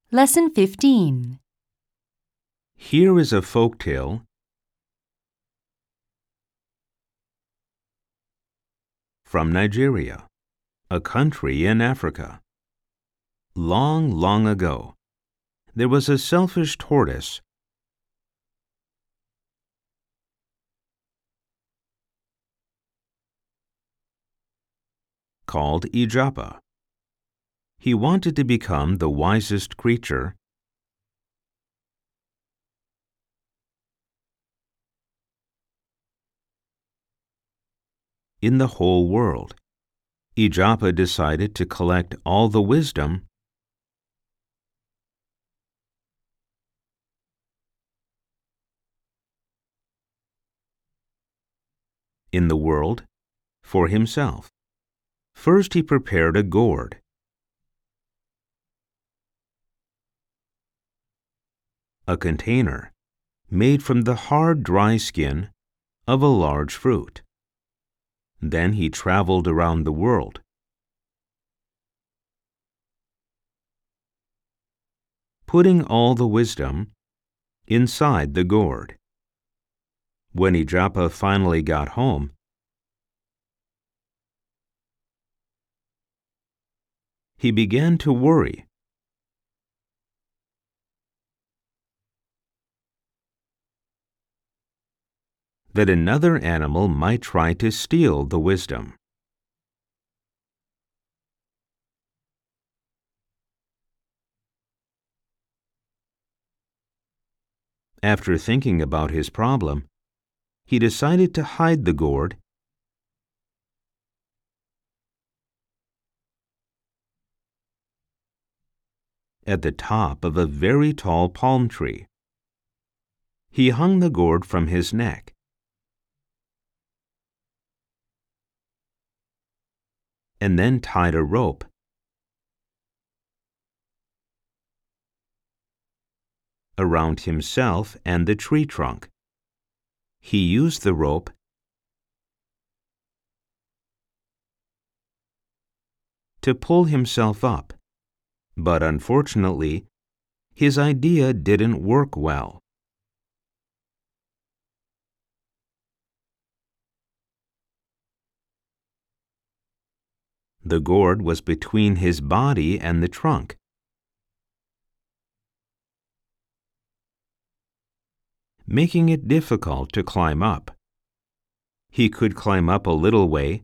Lesson 15. Here is a folk tale from Nigeria, a country in Africa. Long, long ago, there was a selfish tortoise called Ijapa. He wanted to become the wisest creature in the whole world. Ijapa decided to collect all the wisdom in the world for himself. First, he prepared a gourd. A container made from the hard, dry skin of a large fruit. Then he traveled around the world, putting all the wisdom inside the gourd. When Ijapa finally got home, he began to worry. That another animal might try to steal the wisdom. After thinking about his problem, he decided to hide the gourd at the top of a very tall palm tree. He hung the gourd from his neck. And then tied a rope around himself and the tree trunk. He used the rope to pull himself up, but unfortunately, his idea didn't work well. The gourd was between his body and the trunk. Making it difficult to climb up. He could climb up a little way,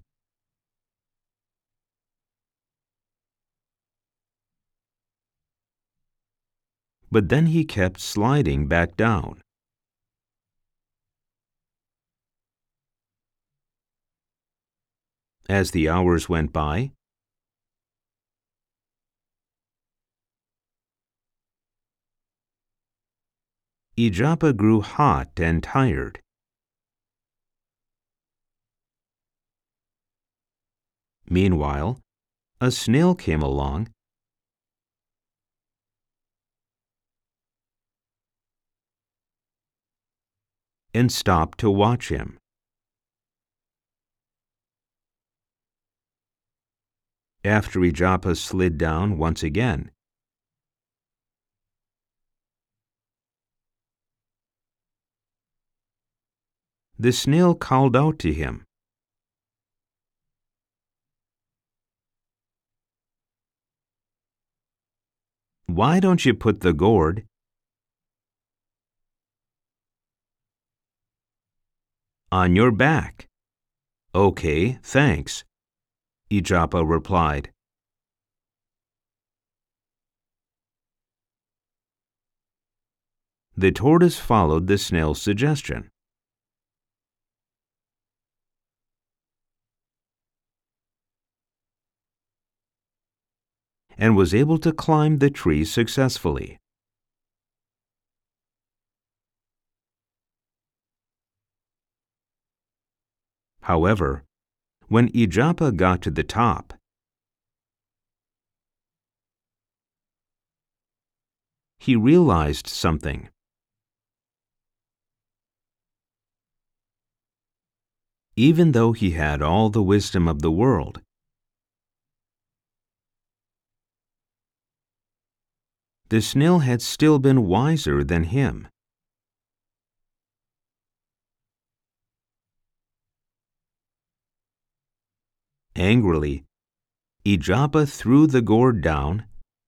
but then he kept sliding back down. As the hours went by, Ijapa grew hot and tired. Meanwhile, a snail came along and stopped to watch him. After Ijapa slid down once again, the snail called out to him. "Why don't you put the gourd on your back?" "Okay, thanks," Ijapa replied. The tortoise followed the snail's suggestion. And was able to climb the tree successfully. However, when Ijapa got to the top, he realized something. Even though he had all the wisdom of the world, the snail had still been wiser than him. Angrily, Ijapa threw the gourd down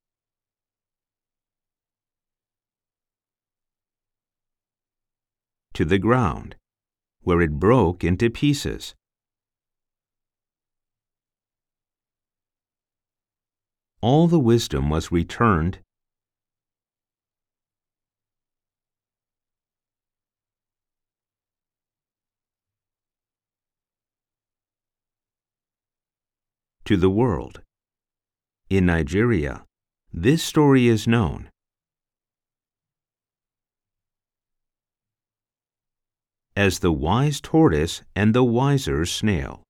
to the ground, where it broke into pieces. All the wisdom was returned to the world. In Nigeria, this story is known as the wise tortoise and the wiser snail.